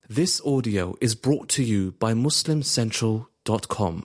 This audio is brought to you by MuslimCentral.com.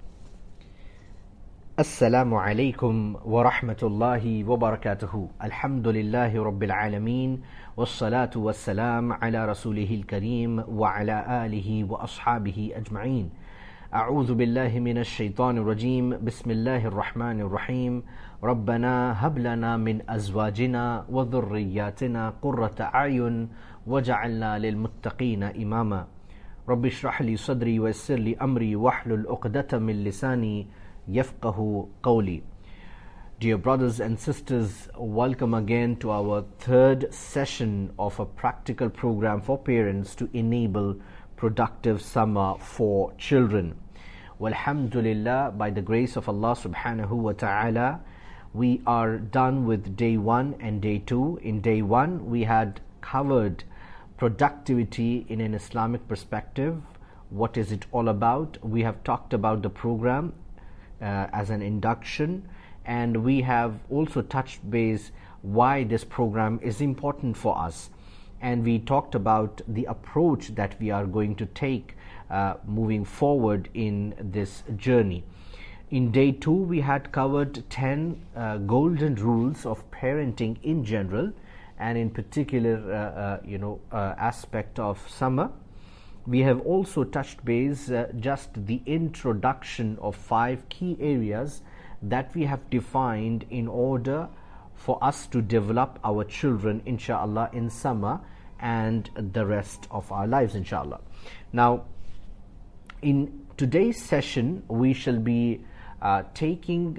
Assalamu alaikum wa rahmatullahi wa barakatuhu. Alhamdulillahi rabbil alameen. Wassalatu wassalam ala rasulihil kareem wa ala alihi wa ashabihi ajma'een. أعوذ بالله من الشيطان الرجيم بسم الله الرحمن الرحيم ربنا هب لنا من أزواجنا وذرياتنا قرة أعين وجعلنا للمتقين إماما رب اشرح لي صدري ويسر لي أمري واحلل عقدة من لساني يفقه قولي. Dear brothers and sisters, welcome again to our third session of a practical program for parents to enable productive summer for children. Walhamdulillah, by the grace of Allah subhanahu wa ta'ala, we are done with day 1 and day 2. In day 1, we had covered productivity in an Islamic perspective. What is it all about? We have talked about the program as an induction, and we have also touched base why this program is important for us. And we talked about the approach that we are going to take moving forward in this journey. In day 2, we had covered 10 golden rules of parenting in general, and in particular, aspect of summer. We have also touched base just the introduction of 5 key areas that we have defined in order for us to develop our children, inshallah, in summer and the rest of our lives, inshallah. Now, in today's session, we shall be taking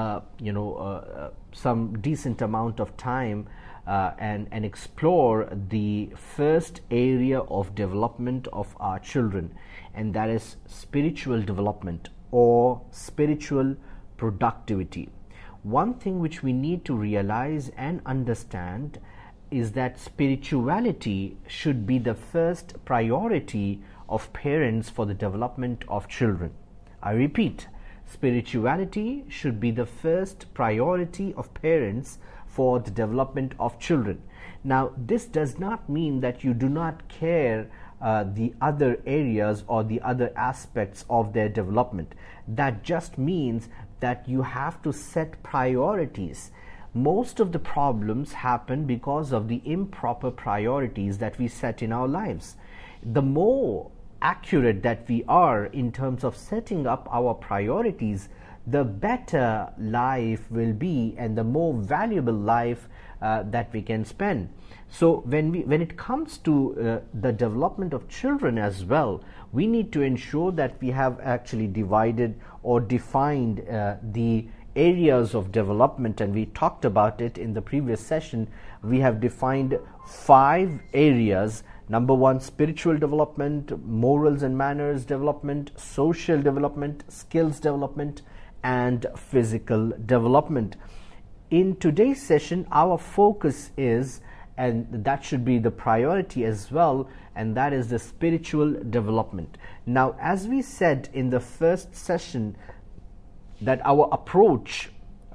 some decent amount of time and explore the first area of development of our children, and that is spiritual development or spiritual productivity. One thing which we need to realize and understand is that spirituality should be the first priority of parents for the development of children. I repeat, spirituality should be the first priority of parents for the development of children. Now, this does not mean that you do not care the other areas or the other aspects of their development. That just means that you have to set priorities. Most of the problems happen because of the improper priorities that we set in our lives. The more accurate that we are in terms of setting up our priorities, the better life will be and the more valuable life that we can spend. So when it comes to the development of children as well, we need to ensure that we have actually divided or defined the areas of development, and we talked about it in the previous session. We have defined 5 areas. Number 1, spiritual development, morals and manners development, social development, skills development, and physical development. In today's session, our focus is, and that should be the priority as well, and that is the spiritual development. Now, as we said in the first session, that our approach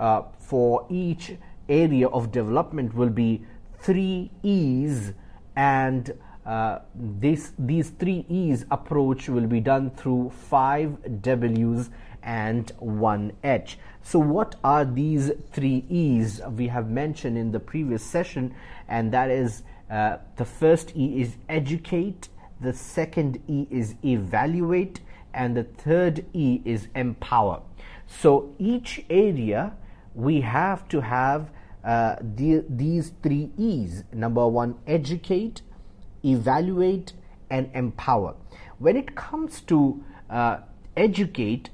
for each area of development will be 3 E's, and these 3 E's approach will be done through 5 W's and 1 H. So what are these 3 E's we have mentioned in the previous session? And that is the first E is educate, the second E is evaluate, and the third E is empower. So each area we have to have these 3 E's. Number 1, educate, evaluate, and empower. When it comes to educate,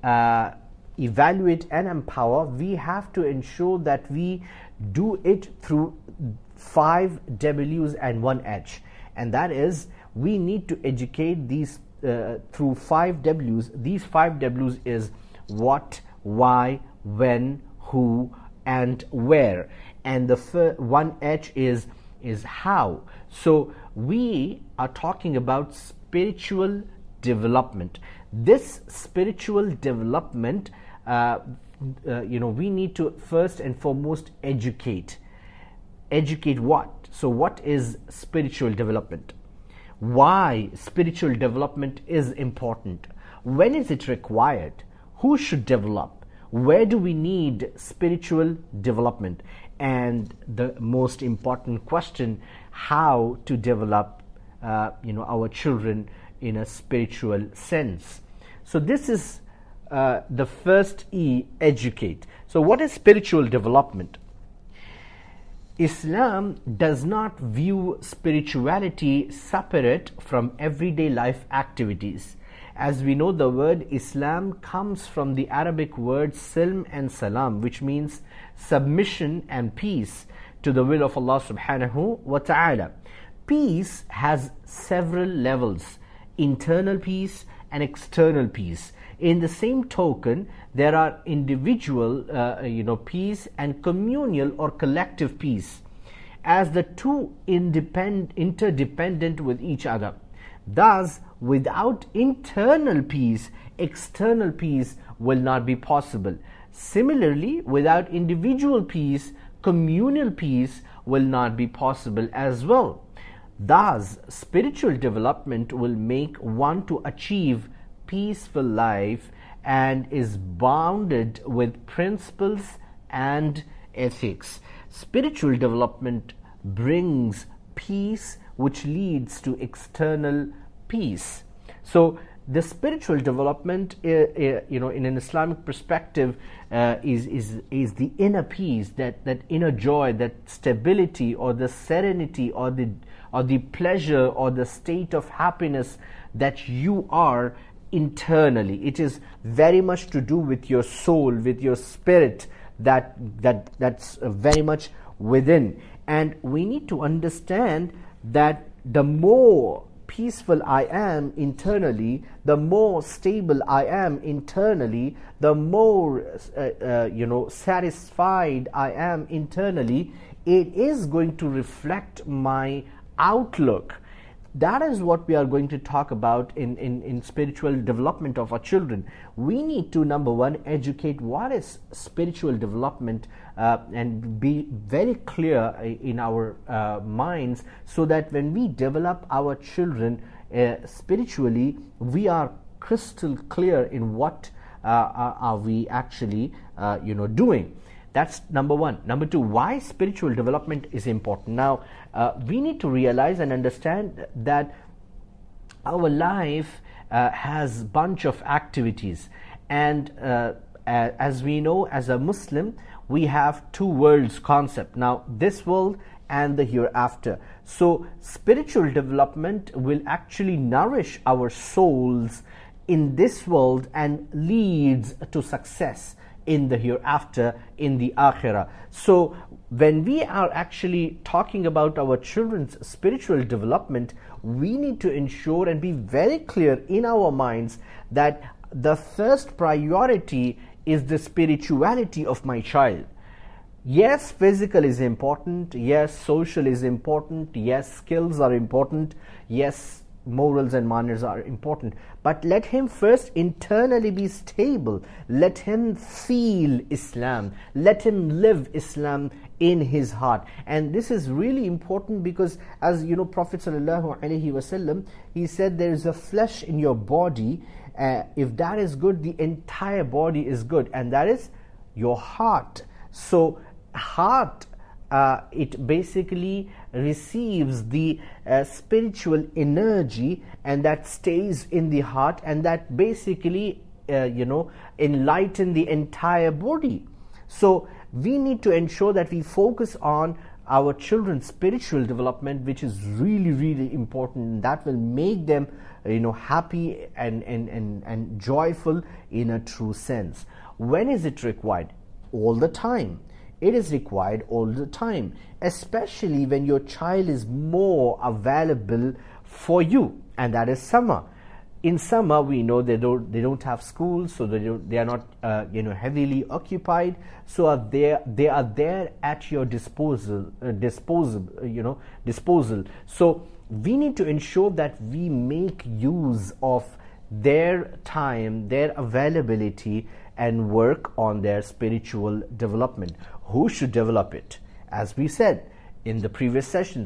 evaluate, and empower, we have to ensure that we do it through 5 W's and 1 H, and that is, we need to educate these through 5 W's. These 5 W's is what, why, when, who, and where, and the 1 H is how. So we are talking about spiritual development. This spiritual development, we need to first and foremost educate. Educate what? So what is spiritual development? why spiritual development is important. When is it required? Who should develop? Where do we need spiritual development? And the most important question, how to develop our children in a spiritual sense. So this is the first E, educate. So what is spiritual development? Islam does not view spirituality separate from everyday life activities. As we know, the word Islam comes from the Arabic words silm and salam, which means submission and peace to the will of Allah subhanahu wa ta'ala. Peace has several levels: internal peace and external peace. In the same token, there are individual peace and communal or collective peace, as the two interdependent with each other. Thus, without internal peace, external peace will not be possible. Similarly, without individual peace, communal peace will not be possible as well. Thus, spiritual development will make one to achieve peaceful life and is bounded with principles and ethics. Spiritual development brings peace, which leads to external peace. So the spiritual development, in an Islamic perspective, is the inner peace, that inner joy, that stability, or the serenity, or the pleasure, or the state of happiness that you are internally. It is very much to do with your soul, with your spirit, that's very much within. And we need to understand that the more peaceful I am internally, the more stable I am internally, the more satisfied I am internally, it is going to reflect my outlook. That is what we are going to talk about in spiritual development of our children. We need to, number one, educate what is spiritual development and be very clear in our minds, so that when we develop our children spiritually, we are crystal clear in what are we actually doing. That's number one. Number two, why spiritual development is important. Now, we need to realize and understand that our life has bunch of activities, and as we know, as a Muslim, we have two worlds concept. Now, this world and the hereafter. So, spiritual development will actually nourish our souls in this world and leads to success in the hereafter, in the akhirah. So when we are actually talking about our children's spiritual development, we need to ensure and be very clear in our minds that the first priority is the spirituality of my child. Yes, physical is important. Yes, social is important. Yes, skills are important. Yes, morals and manners are important, but let him first internally be stable. Let him feel Islam. Let him live Islam in his heart. And this is really important because, as you know, Prophet ﷺ, he said, there is a flesh in your body. If that is good, the entire body is good, and that is your heart. So heart, it basically receives the spiritual energy, and that stays in the heart, and that basically enlighten the entire body. So we need to ensure that we focus on our children's spiritual development, which is really, really important, and that will make them happy and joyful in a true sense. When is it required? All the time. It is required all the time, especially when your child is more available for you, and that is summer. In summer, we know they don't have school, so they are not heavily occupied. So they are there at your disposal. So we need to ensure that we make use of their time, their availability, and work on their spiritual development. Who should develop it? As we said in the previous sessions,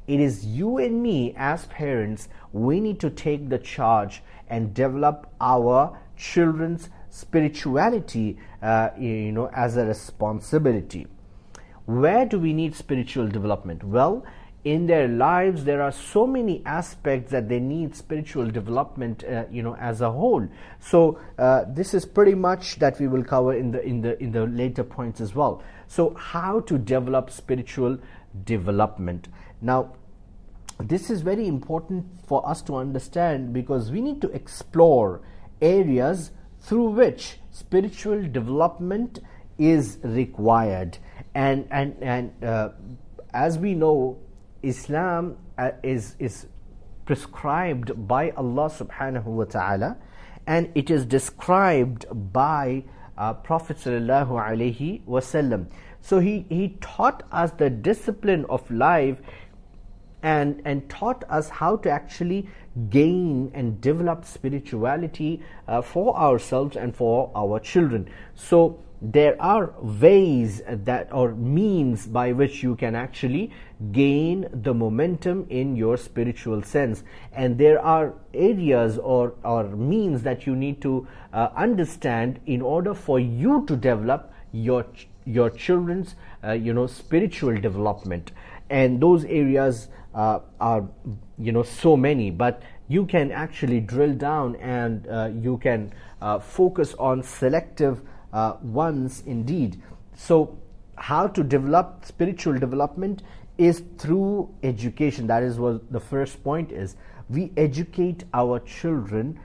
it is you and me as parents, we need to take the charge and develop our children's spirituality as a responsibility. Where do we need spiritual development? Well, in their lives there are so many aspects that they need spiritual development as a whole. So this is pretty much that we will cover in the later points as well. So how to develop spiritual development? Now this is very important for us to understand, because we need to explore areas through which spiritual development is required. And as we know, Islam is prescribed by Allah subhanahu wa ta'ala, and it is described by Prophet sallallahu alaihi wasallam. So he taught us the discipline of life and taught us how to actually gain and develop spirituality for ourselves and for our children. So there are ways that, or means by which you can actually gain the momentum in your spiritual sense, and there are areas or means that you need to understand in order for you to develop your children's spiritual development. And those areas are so many, but you can actually drill down and you can focus on selective ones indeed. So how to develop spiritual development is through education. That is what the first point is. We educate our children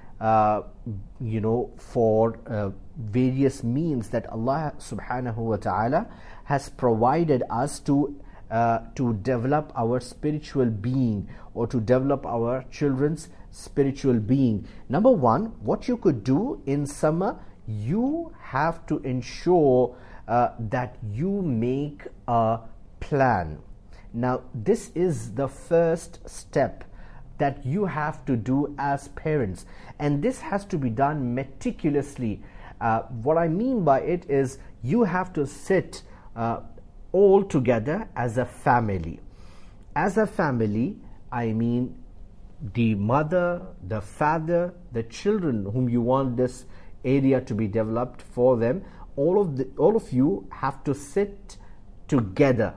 for various means that Allah subhanahu wa ta'ala has provided us to develop our spiritual being, or to develop our children's spiritual being. Number one, what you could do in summer, you have to ensure that you make a plan. Now this is the first step that you have to do as parents, and this has to be done meticulously. What I mean by it is, you have to sit all together as a family. As a family, I mean the mother, the father, the children whom you want this area to be developed for them. All of you have to sit together,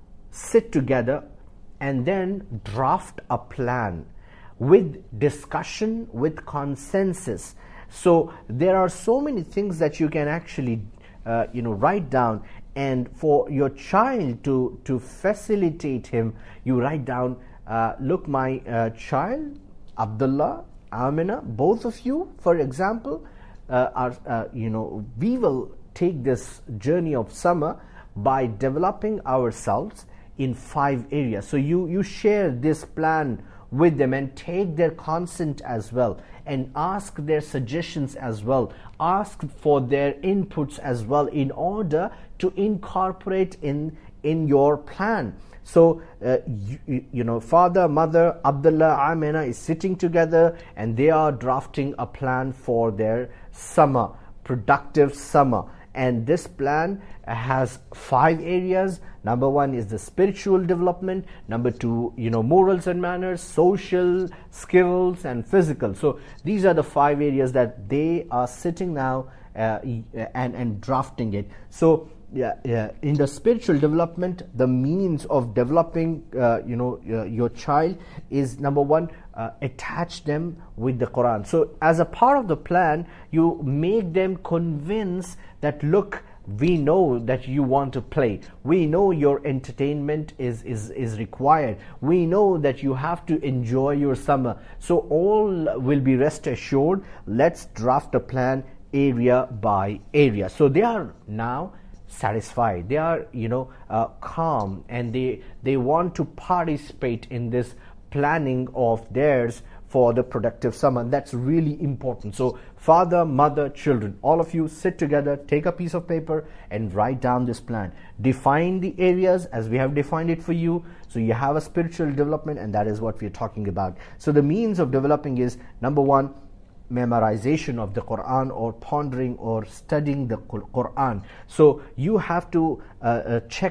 and then draft a plan with discussion, with consensus. So there are so many things that you can actually write down, and for your child to facilitate him, you write down, look, my child Abdullah, Amina, both of you, for example, we will take this journey of summer by developing ourselves in 5 areas. So you share this plan with them and take their consent as well, and ask their suggestions as well, ask for their inputs as well, in order to incorporate in your plan. So father, mother, Abdullah, Amina is sitting together, and they are drafting a plan for their summer, productive summer. And this plan has 5 areas. Number 1 is the spiritual development. Number 2, morals and manners, social, skills, and physical. So these are the 5 areas that they are sitting now and drafting it. So in the spiritual development, the means of developing your child is, number 1, attach them with the Quran. So as a part of the plan, you make them convinced that, look, we know that you want to play, we know your entertainment is required, we know that you have to enjoy your summer, so all will be rest assured. Let's draft a plan area by area. So they are now satisfied, they are calm, and they want to participate in this planning of theirs for the productive summer. That's really important. So father, mother, children, all of you sit together, take a piece of paper and write down this plan. Define the areas as we have defined it for you. So you have a spiritual development, and that is what we are talking about. So the means of developing is, number 1, memorization of the Quran, or pondering or studying the Quran. So you have to check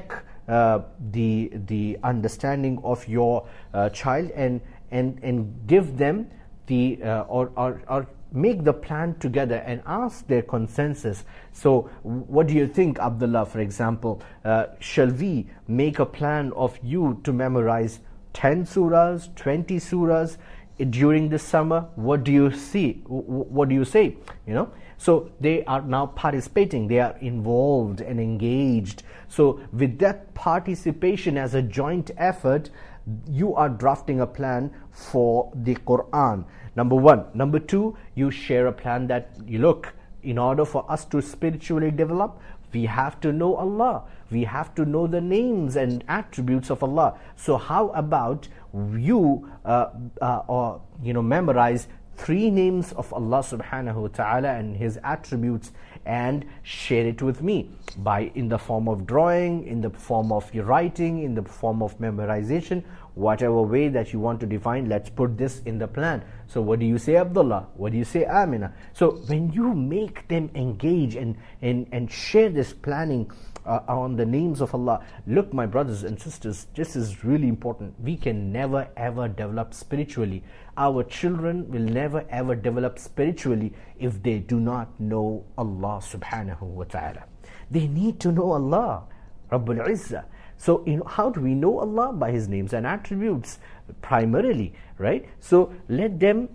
the understanding of your child, and give them the or make the plan together and ask their consensus. So what do you think, Abdullah, for example? Shall we make a plan of you to memorize 10 surahs, 20 surahs during the summer? What do you see? What do you say? So they are now participating, they are involved and engaged. So with that participation as a joint effort, you are drafting a plan for the Quran. Number one. Number two, you share a plan that, look, in order for us to spiritually develop, we have to know Allah. We have to know the names and attributes of Allah. So how about you memorize 3 names of Allah subhanahu wa ta'ala and His attributes, and share it with me in the form of drawing, in the form of writing, in the form of memorization, whatever way that you want to define. Let's put this in the plan. So what do you say, Abdullah? What do you say, Amina? So when you make them engage and share this planning on the names of Allah, look, my brothers and sisters, this is really important. We can never ever develop spiritually. Our children will never ever develop spiritually if they do not know Allah subhanahu wa ta'ala. They need to know Allah, Rabbul Izzah. So how do we know Allah? By His names and attributes primarily, right? So let them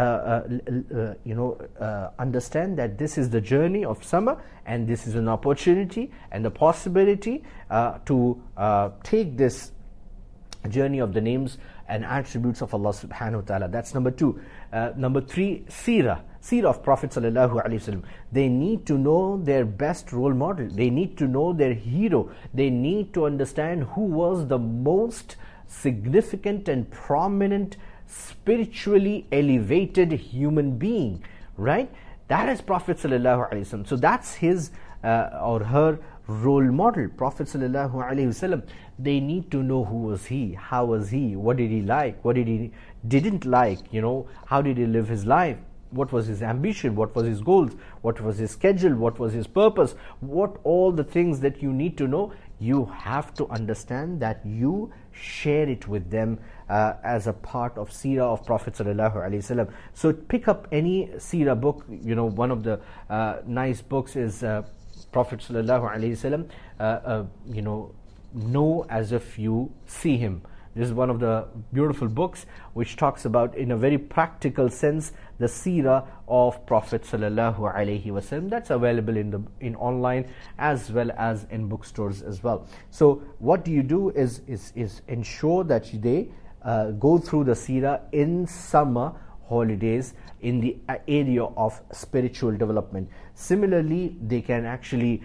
understand that this is the journey of summer, and this is an opportunity and the possibility to take this journey of the names and attributes of Allah subhanahu wa ta'ala. That's number 2. Number 3, seerah of Prophet sallallahu alaihi wasallam. They need to know their best role model. They need to know their hero. They need to understand who was the most significant and prominent, spiritually elevated human being, right? That is Prophet sallallahu alaihi wasallam. So that's his or her role model, Prophet sallallahu alaihi wasallam. They need to know who was he, how was he, what did he like, what did he didn't like, how did he live his life, what was his ambition, what was his goals, what was his schedule, what was his purpose, what all the things that you need to know. You have to understand that you share it with them as a part of seerah of Prophet sallallahu alaihi wasallam. So pick up any seerah book. One of the nice books is Prophet sallallahu alaihi wasallam. Know as if you see him. This is one of the beautiful books which talks about, in a very practical sense, the seerah of Prophet sallallahu alaihi wasallam. That's available in online as well as in bookstores as well. So what do you do is ensure that they go through the seerah in summer holidays in the area of spiritual development. Similarly, they can actually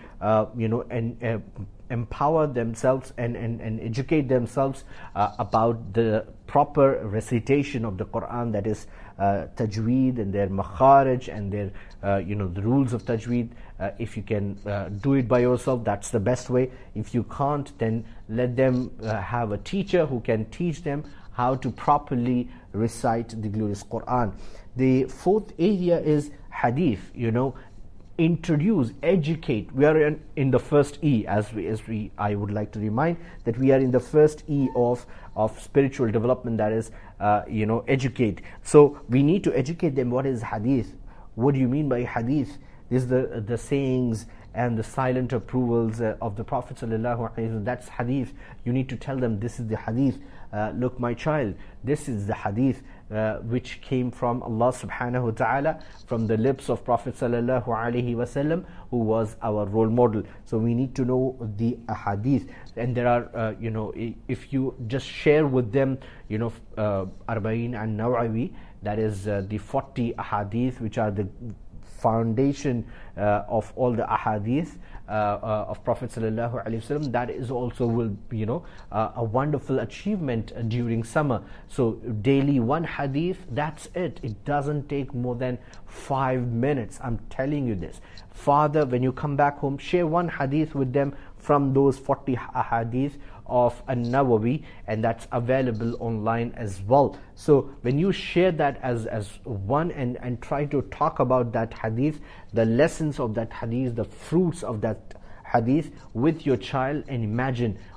empower themselves and educate themselves about the proper recitation of the Quran, that is tajweed and their makharij and their the rules of tajweed. If you can do it by yourself, that's the best way. If you can't, then let them have a teacher who can teach them how to properly recite the glorious Quran. The 4th area is hadith. Introduce, educate. We are in the first E, I would like to remind that we are in the first E of spiritual development, that is educate. So we need to educate them. What is hadith? What do you mean by hadith? This is the sayings and the silent approvals of the Prophet sallallahu alaihi wasallam. That's hadith. You need to tell them, this is the hadith. Look, my child, this is the hadith which came from Allah subhanahu wa ta'ala, from the lips of Prophet sallallahu alaihi wasallam, who was our role model. So we need to know the hadith. And there are if you just share with them Arba'in and Nawawi, that is the 40 ahadith which are the foundation of all the ahadith of Prophet sallallahu alaihi wasallam. That is also will a wonderful achievement during summer. So daily one hadith, that's it. It doesn't take more than 5 minutes. I'm telling you this. Father, when you come back home, share one hadith with them from those 40 ahadith of An-Nawawi, and that's available online as well. So when you share that as one and try to talk about that hadith, the lessons of that hadith, the fruits of that hadith with your child, and imagine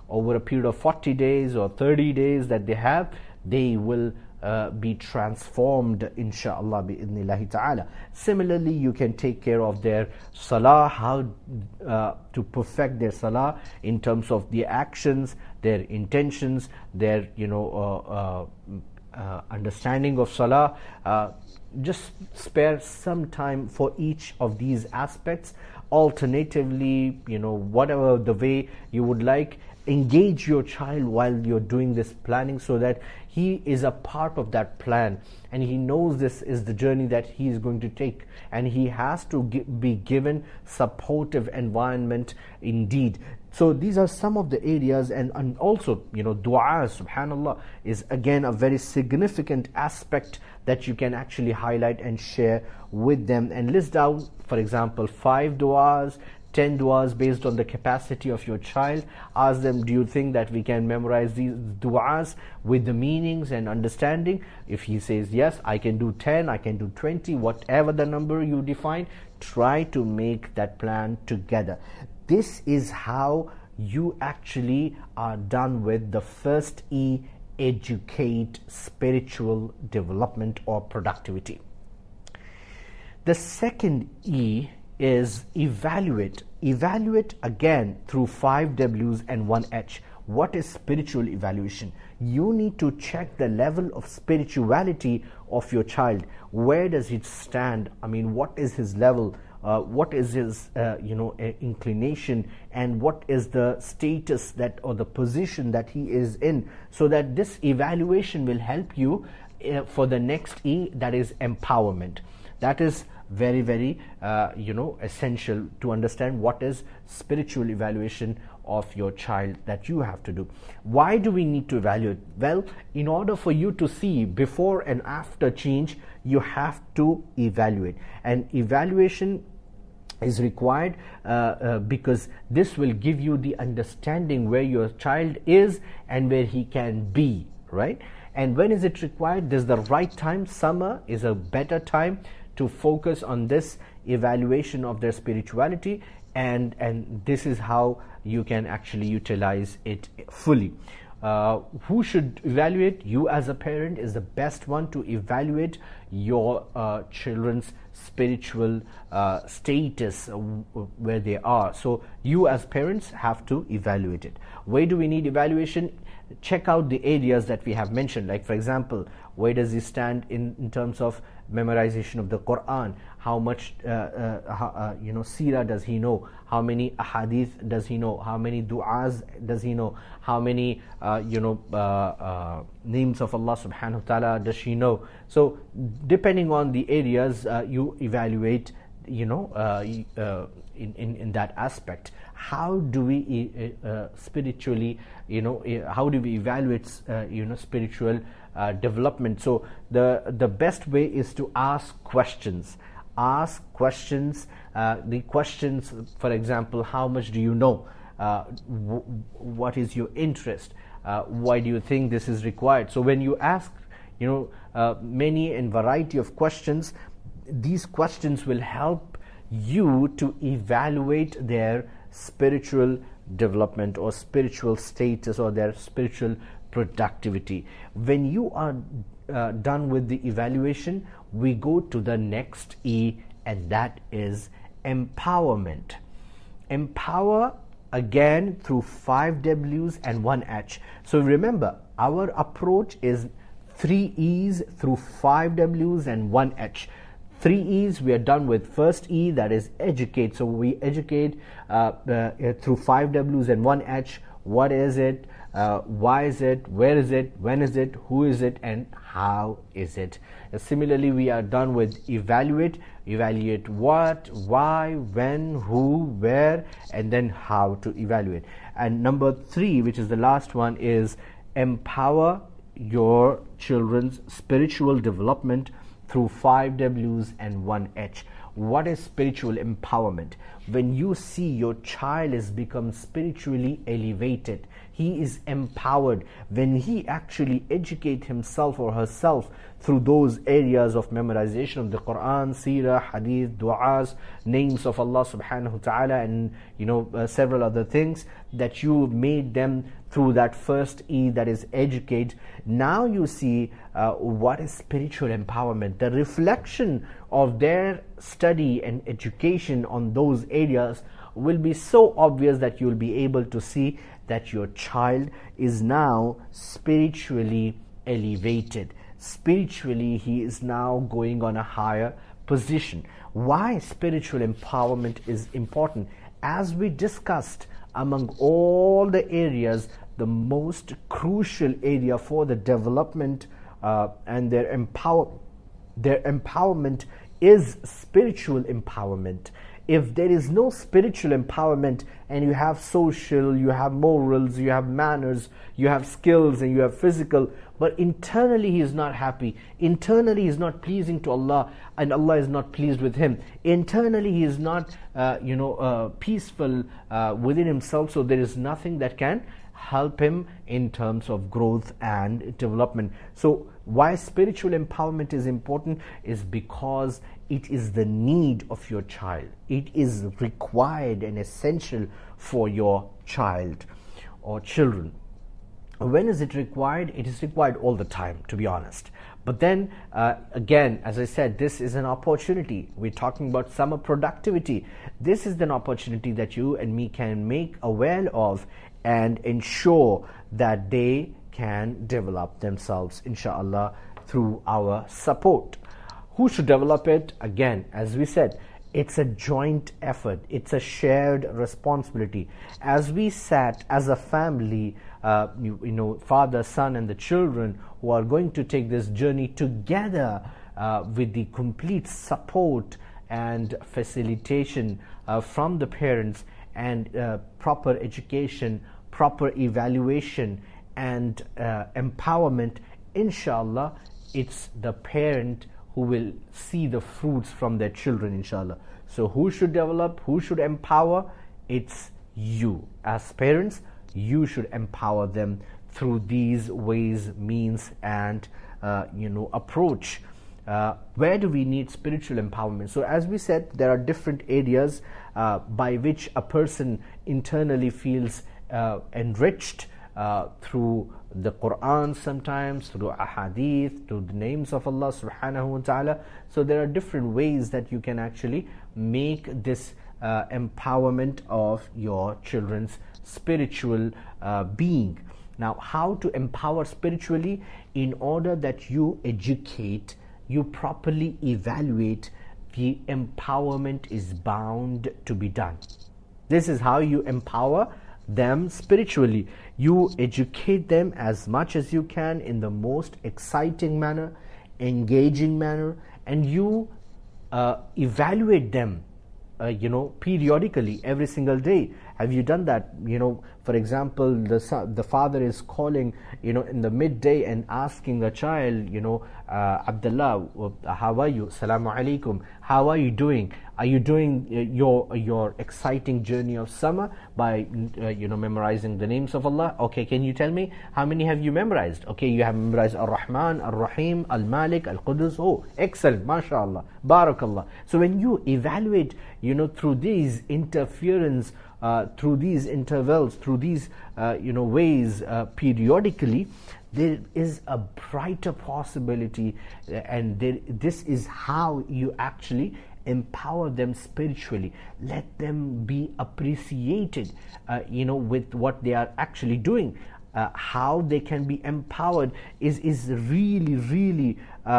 over a period of 40 days or 30 days that they have, they will be transformed, inshallah, bi'idhnillahi ta'ala. Similarly, you can take care of their salah, how to perfect their salah in terms of the actions, their intentions, their understanding of salah. Just spare some time for each of these aspects. Alternatively, whatever the way you would like, engage your child while you're doing this planning, so that he is a part of that plan and he knows this is the journey that he is going to take, and he has to be given supportive environment indeed. So these are some of the areas, and also dua, subhanallah, is again a very significant aspect that you can actually highlight and share with them, and list down, for example, 5 duas, 10 duas based on the capacity of your child. Ask them, do you think that we can memorize these duas with the meanings and understanding? If he says yes, I can do 10, I can do 20, whatever the number you define, try to make that plan together. This is how you actually are done with the first E, educate, spiritual development or productivity. The second E is evaluate. Evaluate again through 5 W's and 1 H. What is spiritual evaluation? You need to check the level of spirituality of your child. Where does it stand? What is his level? What is his inclination, and what is the status that, or the position that he is in, so that this evaluation will help you for the next E, that is empowerment. That is very, very essential to understand what is spiritual evaluation of your child that you have to do. Why do we need to evaluate? Well, in order for you to see before and after change, you have to evaluate, and evaluation is required because this will give you the understanding where your child is and where he can be, right? And when is it required? This is the right time. Summer is a better time to focus on this evaluation of their spirituality, and this is how you can actually utilize it fully. Who should evaluate? You as a parent is the best one to evaluate your children's spiritual status, where they are. So you as parents have to evaluate it. Where do we need evaluation? Check out the areas that we have mentioned, like for example, where does he stand in terms of memorization of the Quran? How much seerah does he know? How many ahadith does he know? How many du'as does he know? How many names of Allah subhanahu wa ta'ala does she know? So depending on the areas, you evaluate in that aspect. How do we spiritually, how do we evaluate spiritual development? So the best way is to ask questions. Ask questions. The questions, for example, how much do you know? What is your interest? Why do you think this is required? So when you ask many and variety of questions, these questions will help you to evaluate their spiritual development or spiritual status or their spiritual productivity. When you are done with the evaluation, we go to the next E, and that is empowerment. Empower again through 5 W's and 1 H. So remember, our approach is 3 E's through 5 W's and 1 H. 3 E's we are done with. First E, that is educate. So we educate through 5 W's and 1 H. What is it? Why is it? Where is it? When is it? Who is it? And how is it? Similarly, we are done with evaluate. Evaluate what, why, when, who, where, and then how to evaluate. And number 3, which is the last one, is empower your children's spiritual development through 5 W's and 1 H. What is spiritual empowerment? When you see your child has become spiritually elevated, he is empowered. When he actually educates himself or herself through those areas of memorization of the Quran, seerah, hadith, du'as, names of Allah subhanahu wa ta'ala, and several other things that you made them through that first E, that is educate. Now you see what is spiritual empowerment. The reflection of their study and education on those areas will be so obvious that you will be able to see that your child is now spiritually elevated. Spiritually, he is now going on a higher position. Why spiritual empowerment is important? As we discussed, among all the areas, the most crucial area for the development and their empowerment is spiritual empowerment. If there is no spiritual empowerment, and you have social, you have morals, you have manners, you have skills, and you have physical, but internally he is not happy, internally he is not pleasing to Allah, and Allah is not pleased with him, internally he is not peaceful within himself, so there is nothing that can help him in terms of growth and development. So why spiritual empowerment is important is because it is the need of your child. It is required and essential for your child or children. When is it required? It is required all the time, to be honest. But then again, as I said, this is an opportunity. We're talking about summer productivity. This is an opportunity that you and me can make aware of and ensure that they can develop themselves, inshallah, through our support. Who should develop it? Again, as we said, it's a joint effort. It's a shared responsibility. As we sat as a family, father, son, and the children who are going to take this journey together with the complete support and facilitation from the parents, and proper education, proper evaluation, and empowerment, inshallah, it's the parent who will see the fruits from their children, inshallah. So who should develop, who should empower? It's you. As parents, you should empower them through these ways, means, and approach. Where do we need spiritual empowerment? So as we said, there are different areas by which a person internally feels enriched through the Quran, sometimes through ahadith, through the names of Allah subhanahu wa ta'ala. So there are different ways that you can actually make this empowerment of your children's spiritual being. Now, how to empower spiritually? In order that you educate, you properly evaluate, the empowerment is bound to be done. This is how you empower them spiritually. You educate them as much as you can in the most exciting manner, engaging manner, and you evaluate them periodically, every single day. Have you done that? For example, the father is calling in the midday and asking the child, Abdullah, how are you? Assalamu alaikum. How are you doing? Are you doing your exciting journey of summer by memorizing the names of Allah? Okay, can you tell me how many have you memorized? Okay, you have memorized Ar-Rahman, Ar-Rahim, Al-Malik, Al-Qudus. Oh, excellent, mashallah, barakallah. So when you evaluate, through these interference, through these intervals, through these ways, periodically, there is a brighter possibility, and this is how you actually empower them spiritually. Let them be appreciated with what they are actually doing. How they can be empowered is really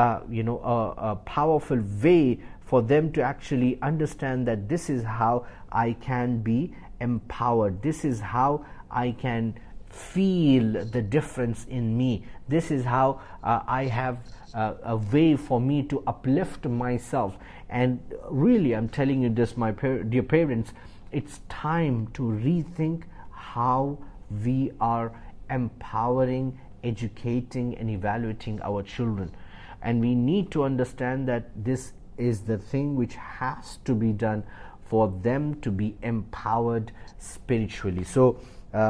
a powerful way for them to actually understand that this is how I can be empowered. This is how I can feel the difference in me. This is how I have a way for me to uplift myself. And really, I'm telling you this, my dear parents, it's time to rethink how we are empowering, educating, and evaluating our children. And we need to understand that this is the thing which has to be done for them to be empowered spiritually. So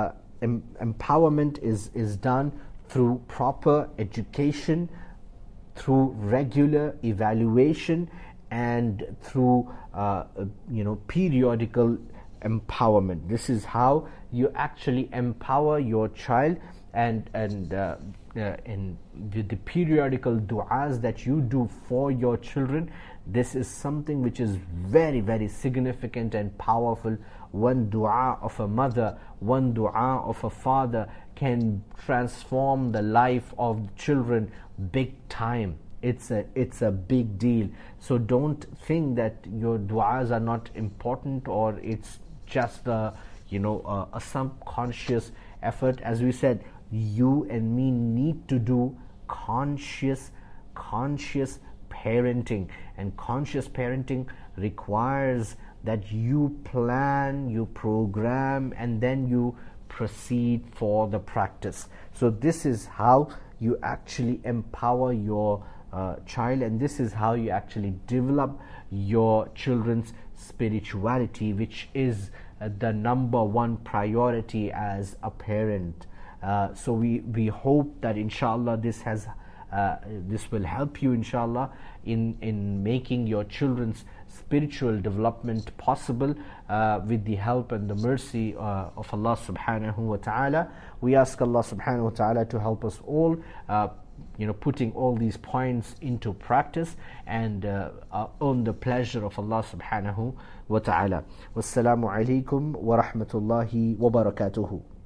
empowerment is done through proper education, through regular evaluation, and through periodical empowerment. This is how you actually empower your child, and with the periodical du'as that you do for your children, this is something which is very, very significant and powerful. One du'a of a mother, one du'a of a father can transform the life of children big time. It's a big deal. So don't think that your du'as are not important, or it's just a subconscious effort. As we said, you and me need to do conscious parenting, and conscious parenting requires that you plan, you program, and then you proceed for the practice. So this is how you actually empower your child, and this is how you actually develop your children's spirituality, which is the number one priority as a parent. So we hope that inshallah this will help you inshallah in making your children's spiritual development possible with the help and the mercy of Allah subhanahu wa ta'ala. We ask Allah subhanahu wa ta'ala to help us all putting all these points into practice and earn the pleasure of Allah subhanahu wa ta'ala. Wassalamu alaikum wa rahmatullahi wa barakatuhu.